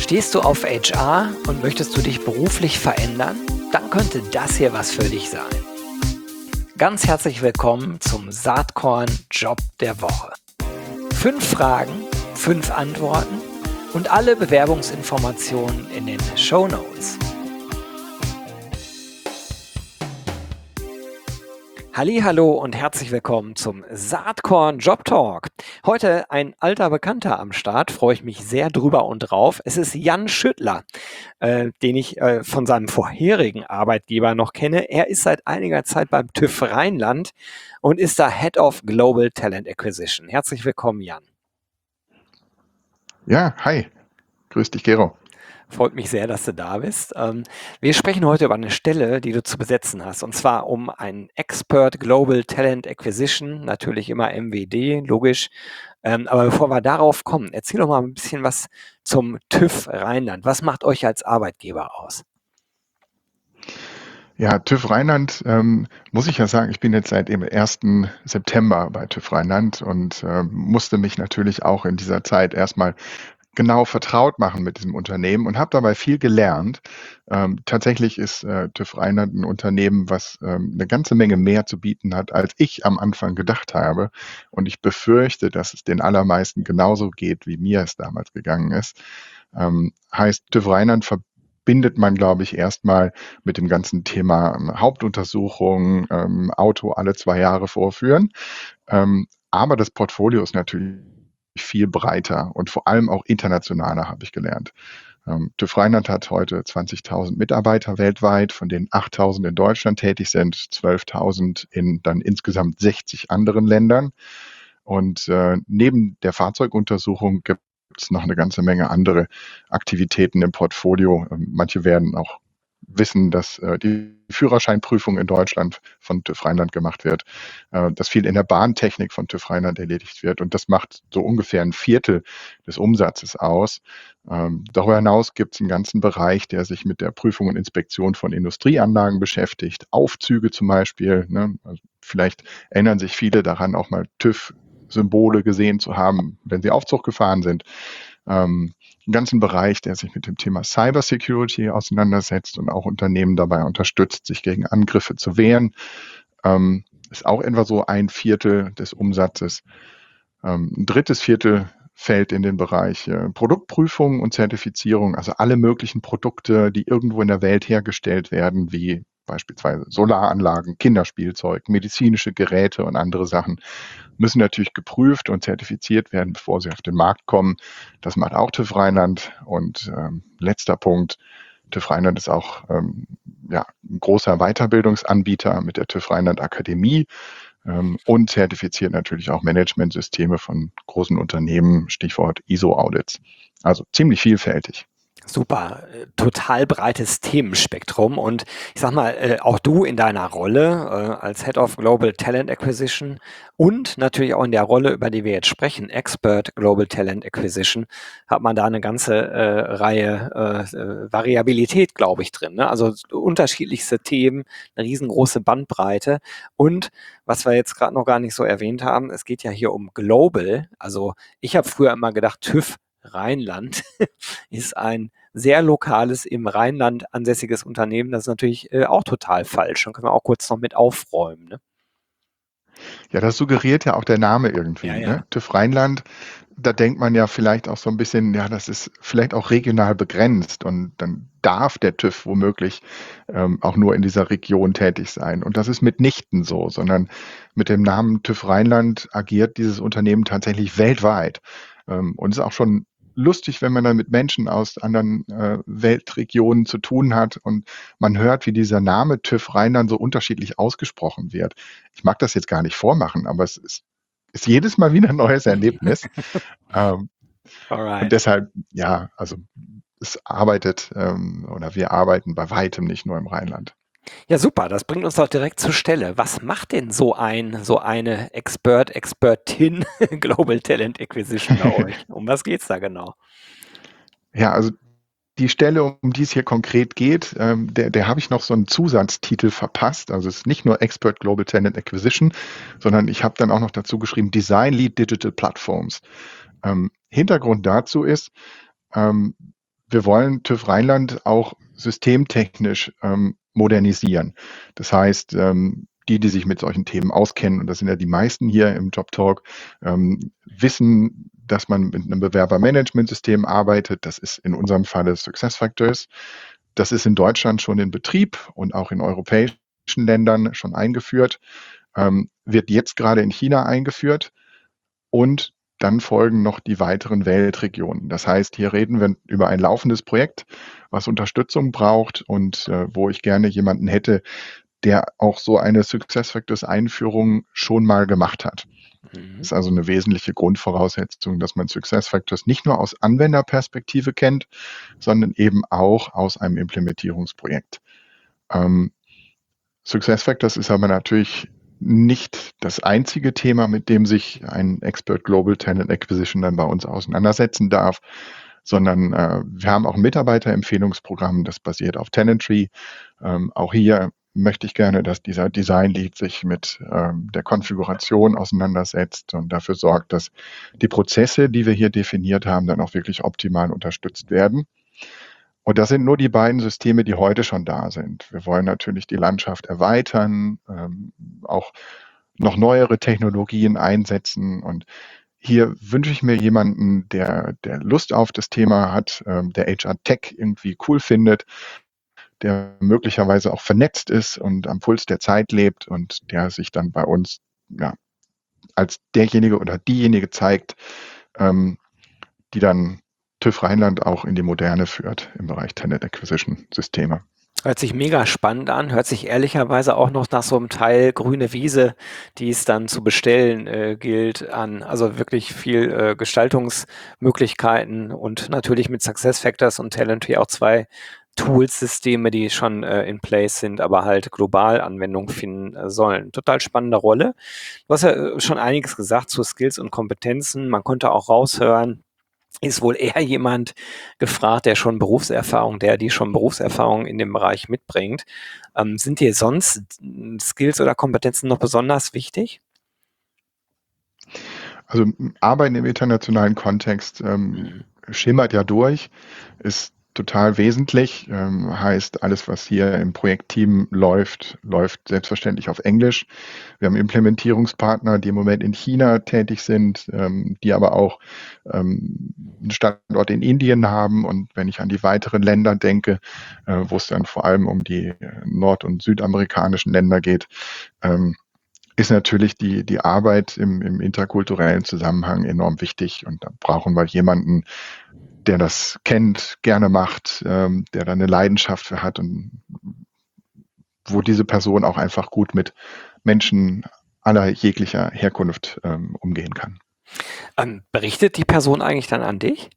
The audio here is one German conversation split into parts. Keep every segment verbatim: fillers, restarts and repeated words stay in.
Stehst du auf H R und möchtest du dich beruflich verändern? Dann könnte das hier was für dich sein. Ganz herzlich willkommen zum Saatkorn Job der Woche. Fünf Fragen, fünf Antworten und alle Bewerbungsinformationen in den Shownotes. Hallihallo und herzlich willkommen zum Saatkorn Job Talk. Heute ein alter Bekannter am Start, freue ich mich sehr drüber und drauf. Es ist Jan Schüttler, äh, den ich äh, von seinem vorherigen Arbeitgeber noch kenne. Er ist seit einiger Zeit beim TÜV Rheinland und ist da Head of Global Talent Acquisition. Herzlich willkommen, Jan. Ja, hi. Grüß dich, Gero. Freut mich sehr, dass du da bist. Ähm, wir sprechen heute über eine Stelle, die du zu besetzen hast, und zwar um einen Expert Global Talent Acquisition, natürlich immer M W D, logisch. Ähm, aber bevor wir darauf kommen, erzähl doch mal ein bisschen was zum TÜV Rheinland. Was macht euch als Arbeitgeber aus? Ja, TÜV Rheinland, ähm, muss ich ja sagen, ich bin jetzt seit dem ersten September bei TÜV Rheinland und äh, musste mich natürlich auch in dieser Zeit erstmal genau vertraut machen mit diesem Unternehmen und habe dabei viel gelernt. Ähm, tatsächlich ist äh, TÜV Rheinland ein Unternehmen, was ähm, eine ganze Menge mehr zu bieten hat, als ich am Anfang gedacht habe. Und ich befürchte, dass es den allermeisten genauso geht, wie mir es damals gegangen ist. Ähm, heißt, TÜV Rheinland verbindet man, glaube ich, erstmal mit dem ganzen Thema ähm, Hauptuntersuchung, ähm, Auto alle zwei Jahre vorführen. Ähm, aber das Portfolio ist natürlich viel breiter und vor allem auch internationaler, habe ich gelernt. Ähm, TÜV Rheinland hat heute zwanzigtausend Mitarbeiter weltweit, von denen achttausend in Deutschland tätig sind, zwölftausend in dann insgesamt sechzig anderen Ländern. Und äh, neben der Fahrzeuguntersuchung gibt es noch eine ganze Menge andere Aktivitäten im Portfolio. Ähm, manche werden auch wissen, dass äh, die Führerscheinprüfung in Deutschland von TÜV Rheinland gemacht wird, äh, dass viel in der Bahntechnik von TÜV Rheinland erledigt wird und das macht so ungefähr ein Viertel des Umsatzes aus. Ähm, darüber hinaus gibt es einen ganzen Bereich, der sich mit der Prüfung und Inspektion von Industrieanlagen beschäftigt, Aufzüge zum Beispiel. Ne? Also vielleicht erinnern sich viele daran, auch mal TÜV-Symbole gesehen zu haben, wenn sie Aufzug gefahren sind. Ähm, einen ganzen Bereich, der sich mit dem Thema Cybersecurity auseinandersetzt und auch Unternehmen dabei unterstützt, sich gegen Angriffe zu wehren. Ähm, ist auch etwa so ein Viertel des Umsatzes. Ähm, ein drittes Viertel fällt in den Bereich äh, Produktprüfung und Zertifizierung, also alle möglichen Produkte, die irgendwo in der Welt hergestellt werden, wie beispielsweise Solaranlagen, Kinderspielzeug, medizinische Geräte und andere Sachen, müssen natürlich geprüft und zertifiziert werden, bevor sie auf den Markt kommen. Das macht auch TÜV Rheinland. Und ähm, letzter Punkt, TÜV Rheinland ist auch ähm, ja, ein großer Weiterbildungsanbieter mit der TÜV Rheinland Akademie ähm, und zertifiziert natürlich auch Managementsysteme von großen Unternehmen, Stichwort I S O-Audits. Also ziemlich vielfältig. Super, äh, total breites Themenspektrum und ich sag mal, äh, auch du in deiner Rolle äh, als Head of Global Talent Acquisition und natürlich auch in der Rolle, über die wir jetzt sprechen, Expert Global Talent Acquisition, hat man da eine ganze äh, Reihe äh, äh, Variabilität, glaube ich, drin. Ne? Also unterschiedlichste Themen, eine riesengroße Bandbreite und was wir jetzt gerade noch gar nicht so erwähnt haben, es geht ja hier um Global. Also ich habe früher immer gedacht, TÜV Rheinland ist ein sehr lokales, im Rheinland ansässiges Unternehmen. Das ist natürlich äh, auch total falsch. Dann können wir auch kurz noch mit aufräumen. Ne? Ja, das suggeriert ja auch der Name irgendwie. Ja, Ne? ja. TÜV Rheinland, da denkt man ja vielleicht auch so ein bisschen, ja, das ist vielleicht auch regional begrenzt und dann darf der TÜV womöglich ähm, auch nur in dieser Region tätig sein. Und das ist mitnichten so, sondern mit dem Namen TÜV Rheinland agiert dieses Unternehmen tatsächlich weltweit. Ähm, und ist auch schon lustig, wenn man dann mit Menschen aus anderen äh, Weltregionen zu tun hat und man hört, wie dieser Name TÜV Rheinland so unterschiedlich ausgesprochen wird. Ich mag das jetzt gar nicht vormachen, aber es ist, ist jedes Mal wieder ein neues Erlebnis. ähm, und Alright. deshalb, ja, also es arbeitet ähm, oder wir arbeiten bei weitem nicht nur im Rheinland. Ja, super. Das bringt uns doch direkt zur Stelle. Was macht denn so ein, so eine Expert, Expertin Global Talent Acquisition bei euch? Um was geht's da genau? Ja, also die Stelle, um die es hier konkret geht, ähm, der, der habe ich noch so einen Zusatztitel verpasst. Also es ist nicht nur Expert Global Talent Acquisition, sondern ich habe dann auch noch dazu geschrieben Design Lead Digital Platforms. Ähm, Hintergrund dazu ist, ähm, wir wollen TÜV Rheinland auch systemtechnisch ähm, modernisieren. Das heißt, ähm, die, die sich mit solchen Themen auskennen, und das sind ja die meisten hier im Jobtalk, ähm, wissen, dass man mit einem Bewerbermanagementsystem arbeitet. Das ist in unserem Falle SuccessFactors. Das ist in Deutschland schon in Betrieb und auch in europäischen Ländern schon eingeführt, ähm, wird jetzt gerade in China eingeführt und dann folgen noch die weiteren Weltregionen. Das heißt, hier reden wir über ein laufendes Projekt, was Unterstützung braucht und äh, wo ich gerne jemanden hätte, der auch so eine SuccessFactors-Einführung schon mal gemacht hat. Mhm. Das ist also eine wesentliche Grundvoraussetzung, dass man SuccessFactors nicht nur aus Anwenderperspektive kennt, sondern eben auch aus einem Implementierungsprojekt. Ähm, SuccessFactors ist aber natürlich nicht das einzige Thema, mit dem sich ein Expert Global Talent Acquisition dann bei uns auseinandersetzen darf, sondern äh, wir haben auch ein Mitarbeiterempfehlungsprogramm, das basiert auf Talenttree. Ähm, auch hier möchte ich gerne, dass dieser Design Lead sich mit ähm, der Konfiguration auseinandersetzt und dafür sorgt, dass die Prozesse, die wir hier definiert haben, dann auch wirklich optimal unterstützt werden. Und das sind nur die beiden Systeme, die heute schon da sind. Wir wollen natürlich die Landschaft erweitern, ähm, auch noch neuere Technologien einsetzen. Und hier wünsche ich mir jemanden, der, der Lust auf das Thema hat, ähm, der H R-Tech irgendwie cool findet, der möglicherweise auch vernetzt ist und am Puls der Zeit lebt und der sich dann bei uns ja, als derjenige oder diejenige zeigt, ähm, die dann TÜV Rheinland auch in die Moderne führt im Bereich Talent Acquisition Systeme. Hört sich mega spannend an, hört sich ehrlicherweise auch noch nach so einem Teil grüne Wiese, die es dann zu bestellen äh, gilt, an. Also wirklich viel äh, Gestaltungsmöglichkeiten und natürlich mit SuccessFactors und Talenttree auch zwei Tools-Systeme, die schon äh, in place sind, aber halt global Anwendung finden äh, sollen. Total spannende Rolle. Du hast ja äh, schon einiges gesagt zu Skills und Kompetenzen. Man konnte auch raushören, ist wohl eher jemand gefragt, der schon Berufserfahrung, der die schon Berufserfahrung in dem Bereich mitbringt. Ähm, sind dir sonst Skills oder Kompetenzen noch besonders wichtig? Also Arbeiten im internationalen Kontext ähm, Mhm. schimmert ja durch, ist total wesentlich, ähm, heißt alles, was hier im Projektteam läuft, läuft selbstverständlich auf Englisch. Wir haben Implementierungspartner, die im Moment in China tätig sind, ähm, die aber auch ähm, einen Standort in Indien haben. Und wenn ich an die weiteren Länder denke, äh, wo es dann vor allem um die nord- und südamerikanischen Länder geht, ähm, ist natürlich die, die Arbeit im, im interkulturellen Zusammenhang enorm wichtig. Und da brauchen wir jemanden, der das kennt, gerne macht, ähm, der da eine Leidenschaft für hat und wo diese Person auch einfach gut mit Menschen aller jeglicher Herkunft ähm, umgehen kann. Ähm, berichtet die Person eigentlich dann an dich?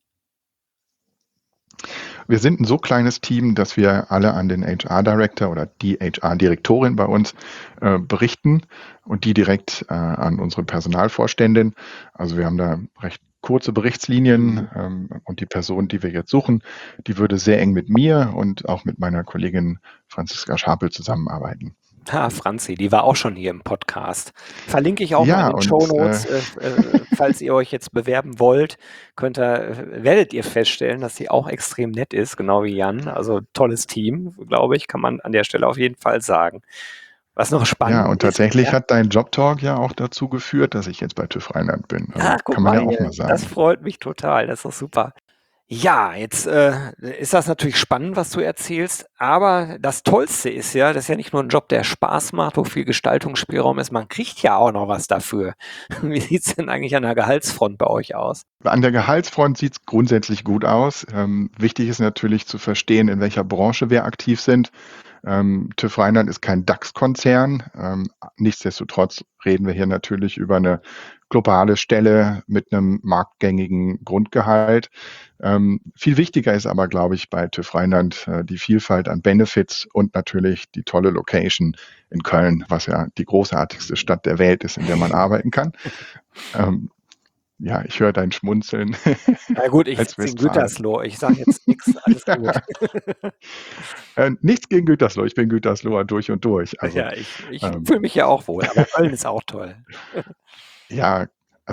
Wir sind ein so kleines Team, dass wir alle an den H R-Director oder die H R-Direktorin bei uns äh, berichten und die direkt äh, an unsere Personalvorständin. Also wir haben da recht kurze Berichtslinien Mhm. ähm, und die Person, die wir jetzt suchen, die würde sehr eng mit mir und auch mit meiner Kollegin Franziska Scharpel zusammenarbeiten. Ah, Franzi, die war auch schon hier im Podcast. Verlinke ich auch mal in Ja, den und äh, Shownotes. Äh, äh, falls ihr euch jetzt bewerben wollt, könnt ihr, äh, werdet ihr feststellen, dass sie auch extrem nett ist, genau wie Jan. Also tolles Team, glaube ich, kann man an der Stelle auf jeden Fall sagen. Was noch ja, spannend und ist, tatsächlich ja, hat dein Jobtalk ja auch dazu geführt, dass ich jetzt bei TÜV Rheinland bin. Also ah, guck kann man mal ja auch hier, mal das sagen. freut mich total, das ist doch super. Ja, jetzt äh, ist das natürlich spannend, was du erzählst, aber das Tollste ist ja, das ist ja nicht nur ein Job, der Spaß macht, wo viel Gestaltungsspielraum ist, man kriegt ja auch noch was dafür. Wie sieht's denn eigentlich an der Gehaltsfront bei euch aus? An der Gehaltsfront sieht es grundsätzlich gut aus. Ähm, wichtig ist natürlich zu verstehen, in welcher Branche wir aktiv sind. Ähm, TÜV Rheinland ist kein DAX-Konzern. Ähm, nichtsdestotrotz reden wir hier natürlich über eine globale Stelle mit einem marktgängigen Grundgehalt. Ähm, viel wichtiger ist aber, glaube ich, bei TÜV Rheinland äh, die Vielfalt an Benefits und natürlich die tolle Location in Köln, was ja die großartigste Stadt der Welt ist, in der man arbeiten kann. Ähm, ja, ich höre dein Schmunzeln Na gut, ich als sitze in Westfale. Gütersloh, ich sage jetzt nix, alles gut. Äh, nichts gegen Gütersloh. Ich bin Gütersloher durch und durch. Also, Ja, ich ich ähm, fühle mich ja auch wohl, aber Köln ist auch toll. ja, also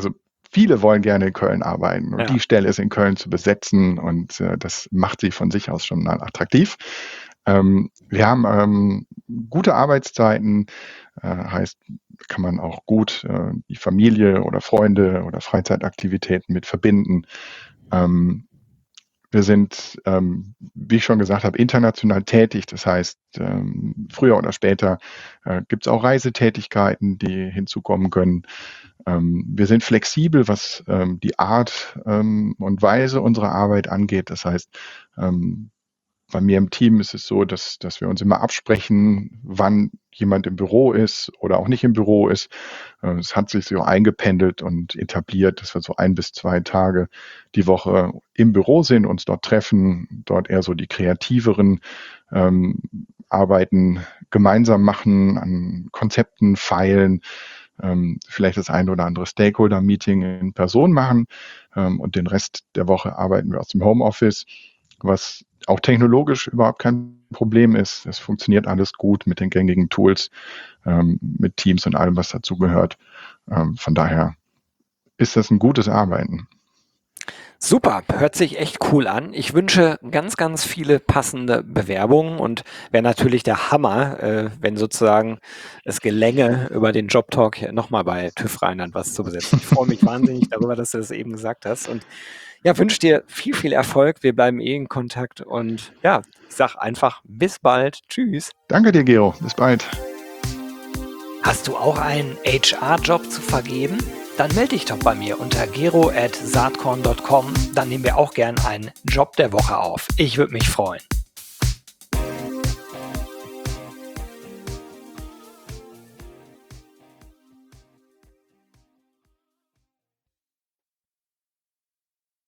viele wollen gerne in Köln arbeiten und Ja. die Stelle ist in Köln zu besetzen und äh, das macht sie von sich aus schon mal attraktiv. Ähm, wir haben ähm, gute Arbeitszeiten, äh, heißt, kann man auch gut äh, die Familie oder Freunde oder Freizeitaktivitäten mit verbinden. Ähm, wir sind, ähm, wie ich schon gesagt habe, international tätig. Das heißt, ähm, früher oder später äh, gibt es auch Reisetätigkeiten, die hinzukommen können. Ähm, wir sind flexibel, was ähm, die Art ähm, und Weise unserer Arbeit angeht. Das heißt, ähm, bei mir im Team ist es so, dass, dass wir uns immer absprechen, wann jemand im Büro ist oder auch nicht im Büro ist. Äh, Es hat sich so eingependelt und etabliert, dass wir so ein bis zwei Tage die Woche im Büro sind, uns dort treffen, dort eher so die kreativeren ähm, Arbeiten gemeinsam machen, an Konzepten feilen, ähm, vielleicht das ein oder andere Stakeholder-Meeting in Person machen ähm, und den Rest der Woche arbeiten wir aus dem Homeoffice, was auch technologisch überhaupt kein Problem ist. Es funktioniert alles gut mit den gängigen Tools, ähm, mit Teams und allem, was dazugehört. Ähm, von daher ist das ein gutes Arbeiten. Super, hört sich echt cool an. Ich wünsche ganz, ganz viele passende Bewerbungen und wäre natürlich der Hammer, äh, wenn sozusagen es gelänge, über den Jobtalk nochmal bei TÜV Rheinland was zu besetzen. Ich freue mich wahnsinnig darüber, dass du das eben gesagt hast und ja, wünsche dir viel, viel Erfolg. Wir bleiben eh in Kontakt und ja, ich sag einfach bis bald. Tschüss. Danke dir, Gero. Bis bald. Hast du auch einen H R-Job zu vergeben? Dann melde dich doch bei mir unter gero at saatkorn punkt com. Dann nehmen wir auch gern einen Job der Woche auf. Ich würde mich freuen.